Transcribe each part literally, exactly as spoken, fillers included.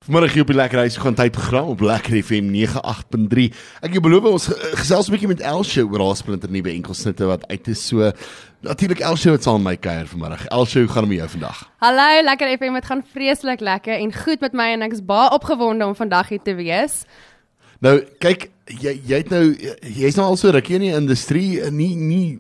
Vanmiddag hier op die Lekker Huis gaan tyd program op Lekker F M nege agt punt drie. Ek jou beloof ons uh, gesels 'n bietjie met Elsje oor haar splinter nuwe enkelsnitte wat uit is. So natuurlik Elsje wat saam met my kuier vanmiddag. Elsje, hoe gaan dit met jou vandag? Hallo, Lekker F M, dit gaan vreeslik lekker en goed met my en ek is baie opgewonde om vandag hier te wees. Nou, kyk, jy jy het nou jy's nou al so rukkie in die industrie, nie nie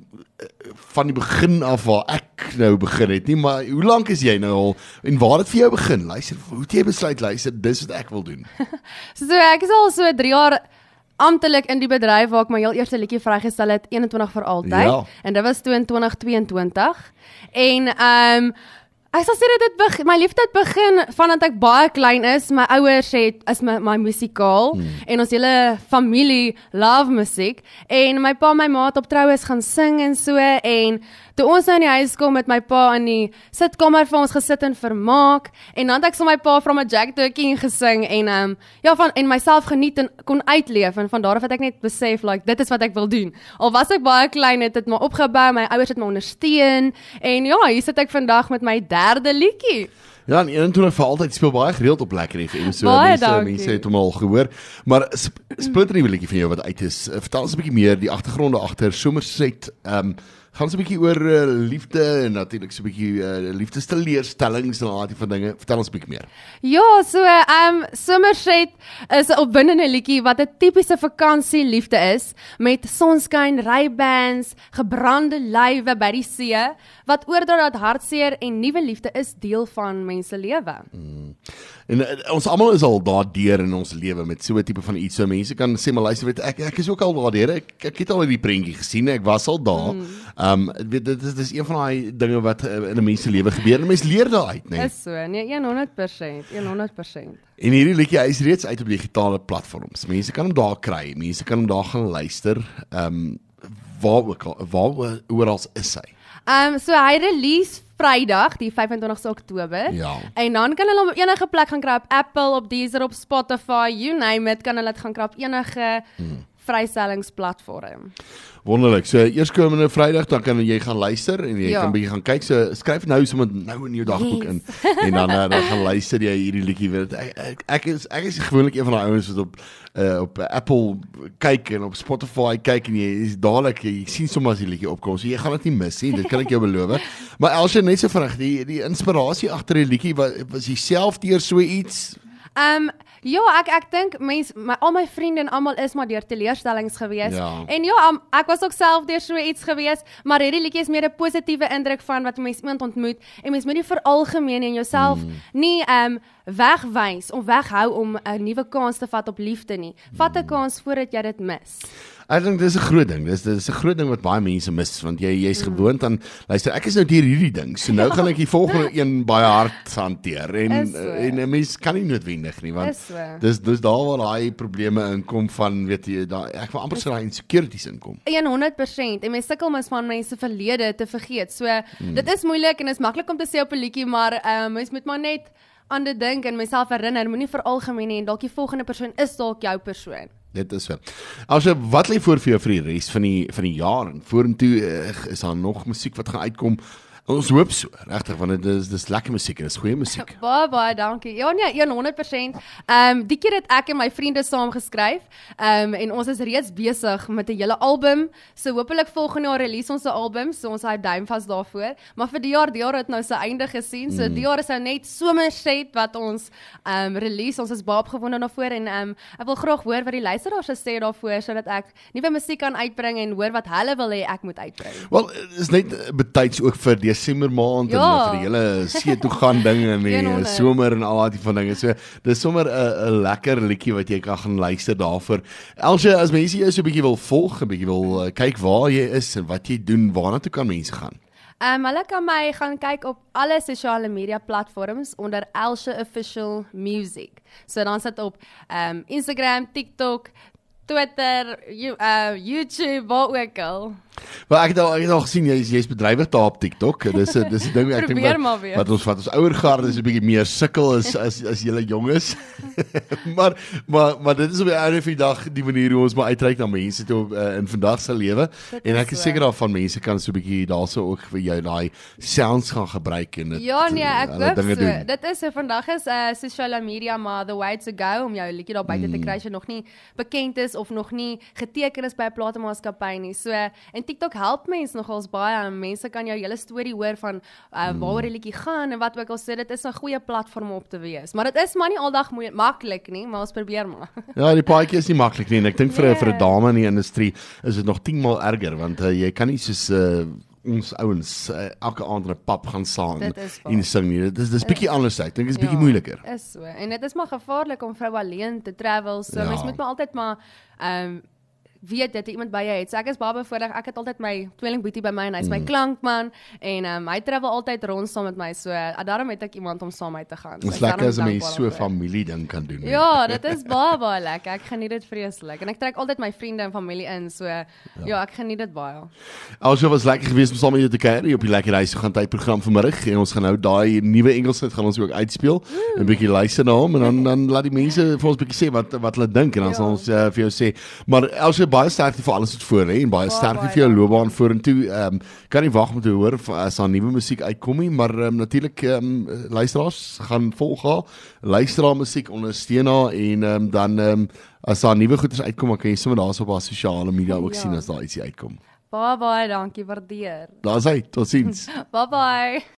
van die begin af waar ek nou begin het nie, maar hoe lank is jy nou al en waar het vir jou begin? Luister, hoe het jy besluit, luister, dis wat ek wil doen? So ek is al so drie jaar amptelik in die bedryf waar ek my heel eerste liedjie vrygestel het, eenentwintig vir altyd. Ja. En dit was toe in twintig tweeëntwintig. En ehm um, ek sal sê dat dit begin, my liefde het begin vandat ek baie klein is. My ouers het is my, my musikaal hmm. en ons hele familie love musiek. En my pa en my ma het op troues gaan sing en so. En toe ons nou in die huis kom met my pa in die sitkamer vir ons gesit en vermaak. En dan het ek so my pa from a Jack Turkey gesing en um, ja, van, en myself geniet en kon uitleef. En van daar af het ek net besef, like, dit is wat ek wil doen. Al was ek baie klein, het het my opgebou, my ouers het my ondersteun. En ja, hier sit ek vandag met my derde liedjie. Ja, en eenentwintig vir altyd speel baie gereeld op Lekker F M, so baie mense, dankie. mense het hom al gehoor. Maar sp splinter nuwe liedjie van jou wat uit is. Vertel ons 'n bietjie meer die agtergronde agter Somerset. Ehm um, gaan ons 'n bietjie oor uh, liefde en natuurlik so 'n bietjie uh, liefdesteleurstellings en al die van dinge. Vertel ons 'n bietjie meer. Ja, so ehm um, Somerset is 'n opwindende liedjie wat 'n tipiese vakansieliefde is met sonskyn, rybands, gebrande lywe by die see wat oordra dat hartseer en nuwe liefde is deel van mense lewe. Mm. En uh, ons almal is al daardeur in ons lewe met so 'n tipe van iets. So mense kan sê maar luister, weet ek ek is ook al daardeur. Ek, ek het al die prentjie gesien. Ek was al daar. Mm. Um weet dit is dis een van daai dinge wat uh, in 'n mens se lewe gebeur en mense leer daaruit, né? Nee? Is so, nee, honderd persent, honderd persent. En hierdie liedjie hy is reeds uit op digitale platforms. Mense kan hom daar kry. Mense kan hom daar gaan luister. Um waar ook al, waar oral is hy? Um so hy release Vrydag, die vyfentwintigste Oktober. Ja. En dan kan hulle hom op enige plek gaan kry op Apple, op Deezer, op Spotify, you name it, kan hulle dit gaan kry op enige hmm. vrystellingsplatform. Wonderlik. So eerskomende Vrydag dan kan jy gaan luister en jy ja. kan bietjie gaan kyk. So skryf nou sommer nou in jou dagboek yes. in en dan uh, dan gaan luister jy hierdie liedjie weer. Ek, ek, ek is ek is gewoonlik een van daai ouens wat op uh, op Apple kyk en op Spotify kyk en jy is dadelik jy sien sommer as die liedjie opkom. So jy gaan dit nie mis nie. Dit kan ek jou beloof. Maar Elsje, net so vinnig, die die inspirasie agter die liedjie was, was jy self deur so iets? Um Ja, ek ek dink mense, my, al my vriende en almal is maar deur teleurstellings gewees. Ja. En ja, um, ek was ook self deur so iets gewees, maar hierdie liedjie is meer 'n positiewe indruk van wat mense iemand ontmoet en mense moet nie veralgemeen en jouself mm. nie um wegwys of weghou om 'n nuwe kans te vat op liefde nie. Vat 'n kans voordat jy dit mis. Ek dink dis 'n groot ding. Dis dis 'n groot ding wat baie mense mis want jy jy's mm. gewoond aan luister, ek is nou deur hierdie ding. So nou gaan ek die volgende een baie hard hanteer en so. en 'n mens kan nie noodwendig nie want so. dis dis daar waar daai probleme inkom van weet jy daai ek wil amper sê daai insecurities inkom. honderd persent en mense sukkel mis van mense verlede te vergeet. So mm. dit is moeilik en is maklik om te sê op 'n liedjie, maar uh, mens moet maar net aan dit dink en myself herinner, moenie veralgemeen nie en dalk die volgende persoon is dalk jou persoon. Dit is so. Also wat lê voor vir jou vir die res van die van die jaar en vorentoe uh, is daar nog musiek wat gaan uitkom? Ons hoop so, regtig, want dit is dis lekker musiek en dis goeie musiek. Baie baie dankie. Ja nee, honderd persent. Ehm um, die keer het ek en my vriende saam geskryf. Ehm um, en ons is reeds besig met 'n hele album. So hopelik volgende jaar release ons 'n album, so ons hou duim vas daarvoor. Maar vir die jaar, die jaar het nou sy einde gesien. So mm. die jaar is nou net Somerset wat ons ehm um, release. Ons is baie opgewonde daarvoor en ehm um, ek wil graag hoor wat die luisteraars sê daarvoor sodat ek nuwe musiek kan uitbring en hoor wat hulle wil hê ek moet uitbring. Wel, is net betyds ook vir Desember maand ja. en vir die hele see toe gaan ding en die somer en al daai van dinge. So dis sommer 'n 'n lekker liedjie wat jy kan gaan luister daarvoor. Elsje, as mense jou so 'n bietjie wil volg, 'n bietjie wil uh, kyk waar jy is en wat jy doen, waarna toe kan mense gaan? Um, hulle kan my gaan kyk op alle sosiale media platforms onder Elsje Official Music. So dan sit op um, Instagram, TikTok, Twitter, you, uh, YouTube, waar ook al. Maar ek het al ek het al gesien jy's jy's bedrywig daar op TikTok. Dis 'n dis 'n ding ek dink Probeer wat, maar weer. wat ons wat ons ouer garde is 'n bietjie meer sukkel as as as julle jonges. maar maar maar dit is op die einde van die dag die manier hoe ons maar uitreik na mense toe uh, in vandag se lewe. En ek is so. seker daarvan mense kan so 'n bietjie daarso ook vir jou daai sounds gaan gebruik en dit Ja nee, ek hulle hoop dinge so. doen. Dit is so vandag is uh, sosiale media maar the way to go om jou liedjie daar buite mm. te kry as jy nog nie bekend is of nog nie geteken is by 'n platemaatskappy nie. So en TikTok help mense nogals baie en mense kan jou hele storie hoor van uh, waaroor die liedjie gaan en wat ook al sê dit is 'n goeie platform op te wees. Maar dit is maar nie aldag maklik nie, maar ons probeer maar. Ja, die paadjie is nie maklik nie en ek dink vir 'n Nee. vir 'n dame in die industrie is dit nog tien maal erger want uh, jy kan nie soos uh, ons ouens uh, elke aand in 'n pub gaan staan Dit is waar. en sing nie. Dit is dis bietjie anders uit. Ek dink dit is bietjie Ja, moeiliker. Is so. En dit is maar gevaarlik om vrou alleen te travel. So Ja. mens moet maar altyd maar ehm um, weet dat iemand by jou het. So ek is baie bevoordeel. Ek het altyd my tweeling boetie by my en hy's mm. my klankman en um, hy travel altyd rond saam met my. So uh, daarom het ek iemand om saam met te gaan. So Dit is ek lekker as 'n daarom mens so 'n dankbaar daarvoor. familie ding kan doen. hè. Ja, dit is baie baie lekker. Ek geniet dit vreeslik. En ek trek altyd my vriende en familie in. So ja, ja ek geniet dit baie. Also was lekker geweest om saam met jou te kuier hier op die Lekker Huis gaan tyd program vanmiddag en ons gaan nou daai nuwe Engelslied gaan ons ook uitspeel. 'n Bietjie luister na hom en dan dan laat die mense vir ons bietjie sê wat wat hulle dink en dan Ja. sal ons uh, vir jou sê. Maar also baie sterkte vir alles wat voor lê en baie Baie, sterkte baie vir jou dankie. loopbaan vorentoe. Ehm um, kan nie wag om te hoor of as daar nuwe musiek uitkom nie, maar um, natuurlik ehm um, luisteraars gaan volg haar. Luister haar musiek, ondersteun haar en ehm um, dan ehm um, as daar nuwe goeders uitkom, dan kan jy sommer daarso op haar sosiale media ook Ja. sien as daar ietsie uitkom. Baie baie dankie, waardeer. Daar's hy. Totsiens. Bye bye.